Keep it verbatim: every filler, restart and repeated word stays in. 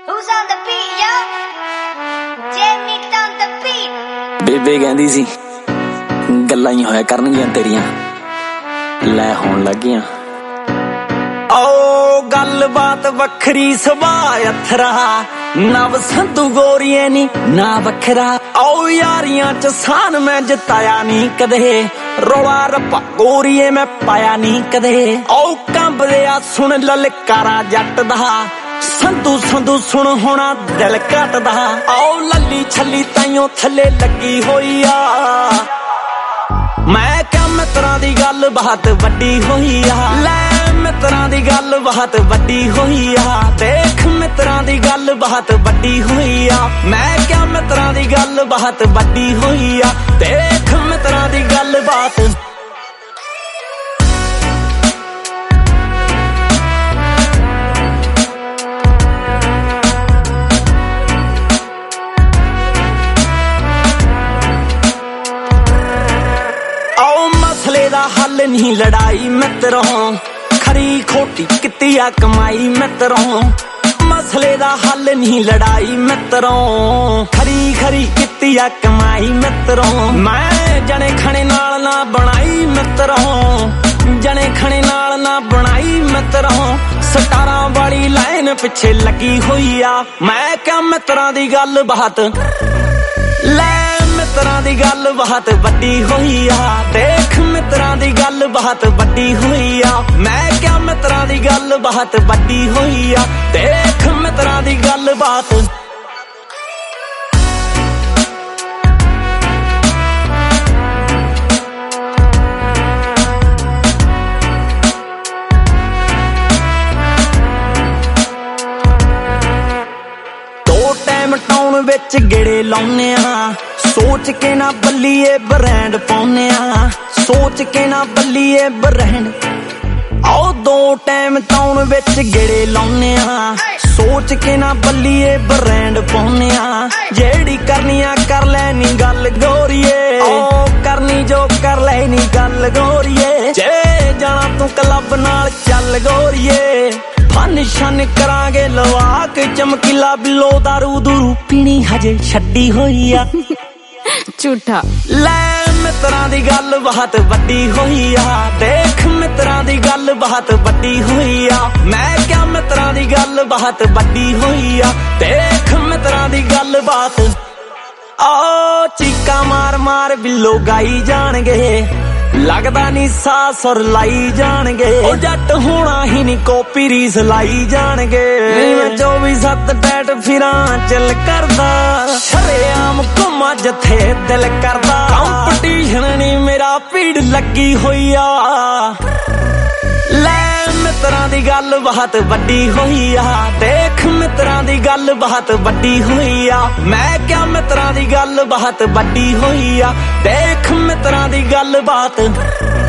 Who's on the beat, yo? Jamie on the beat. ਬੇਬੇ ਕਹਿੰਦੀ ਸੀ ਗੱਲਾਂ ਹੀ ਹੋਇਆ ਕਰਨਗੀਆਂ ਤੇਰੀਆਂ, ਲੈ ਹੋਣ ਲੱਗੀਆਂ। ਓ ਗੱਲਬਾਤ ਵੱਖਰੀ ਸੁਭਾਅ ਅਥਰਾ, ਨਵ ਸੰਧੂ ਗੋਰੀਏ ਨੀ ਨਾ ਵੱਖਰਾ। ਓ ਯਾਰੀਆਂ ਚ ਸਾਨ ਮੈਂ ਜਿਤਾਇਆ ਨੀ ਕਦੇ, ਰੌਲਾ ਰੱਪਾ ਗੋਰੀਏ ਮੈਂ ਪਾਇਆ ਨੀ ਕਦੇ। ਓ ਕੰਬਦਿਆ ਸੁਣ ਲਲਕਾਰਾ ਜੱਟ ਦਾ, ਸੰਧੂ ਸੰਧੂ ਸੁਣ ਹੋਣਾ ਦਿਲ ਘਟਦਾ। ਆਓ ਲੱਲੀ ਛੱਲੀ ਤਾਈਓ ਥੱਲੇ ਲੱਗੀ ਹੋਈ ਆ, ਮੈਂ ਕਿਹਾ ਮਿੱਤਰਾਂ ਦੀ ਗੱਲ ਬਹੁਤ ਵੱਡੀ ਹੋਈ ਆ। ਲੈ ਮਿੱਤਰਾਂ ਦੀ ਗੱਲ ਬਹੁਤ ਵੱਡੀ ਹੋਈ ਆ, ਦੇਖ ਮਿੱਤਰਾਂ ਦੀ ਗੱਲ ਬਹੁਤ ਵੱਡੀ ਹੋਈ ਆ। ਮੈਂ ਕਿਹਾ ਮਿੱਤਰਾਂ ਦੀ ਗੱਲ ਬਹੁਤ ਵੱਡੀ ਹੋਈ ਆ, ਦੇਖ ਮਿੱਤਰਾਂ ਦੀ ਗੱਲ ਬਾਤ। हल नहीं लड़ाई मित्रों, खरी खोटी किती आ कमाई मित्रों। मसले दा हल नहीं लड़ाई मित्रों, खरी खरी किती आ कमाई मित्रों। मैं जने खने नाल ना बनाई मित्रों, जने खने नाल ना बनाई मित्रों। सटारा वाली लाइन पिछे लगी हुई आ, मैं क्या मित्रा दी गल बहुत। ले मित्रा दी गल बहुत वड्डी हुई आ, देख मित्रा दी गल बहुत वड्डी हुई आ। मैं क्या मित्रा दी गल बहुत वड्डी हुई आ, देख मित्रा दी गल बात। दो टाइम टाउन विच गेड़े लाउने आ, सोच के ना बल्लीए ब्रांड पाउने आ, सोच के ना बल्लीए ब्रांड। आओ दो टाइम टाउन विच गेड़े लाउने आ, सोच के ना बल्लीए ब्रांड पाउने आ। जेड़ी करनी आ कर लैनी गल गोरीए, ओ करनी जो कर लैनी गल गोरीए। जे जाना तू क्लब नाल चल गोरीए, फन शन करांगे लवा के चमकीला बिलो। दारू दूरू पीनी हजे छड्डी होई आ झूठा। ले मित्रा दी गल बहुत वड्डी होई आ, देख मित्रा दी गल बहुत वड्डी होई आ। मैं क्या मित्रा दी गल बहुत वड्डी होई आ, देख मित्रा दी गल बात। आओ चीका मार मार बिल्लो गाई जाणगे, लगदा नी सा सुर लाई जाणगे। ओ जट होना ही नी कॉपी रीस लाई जाणगे। मैं चौबी सत्त टैट फिरां चल करदा, शरेआम घुमा जथे दिल करदा। कंपटीशन नी मेरा भीड़ लगी होई आ, ले मित्रा दी गल बहुत वड्डी होई आ, देख मित्रा दी गल बहुत वड्डी होई आ। मैं क्या मित्रा दी गल बहुत वड्डी होई आ, देख मित्रा दी गल बात।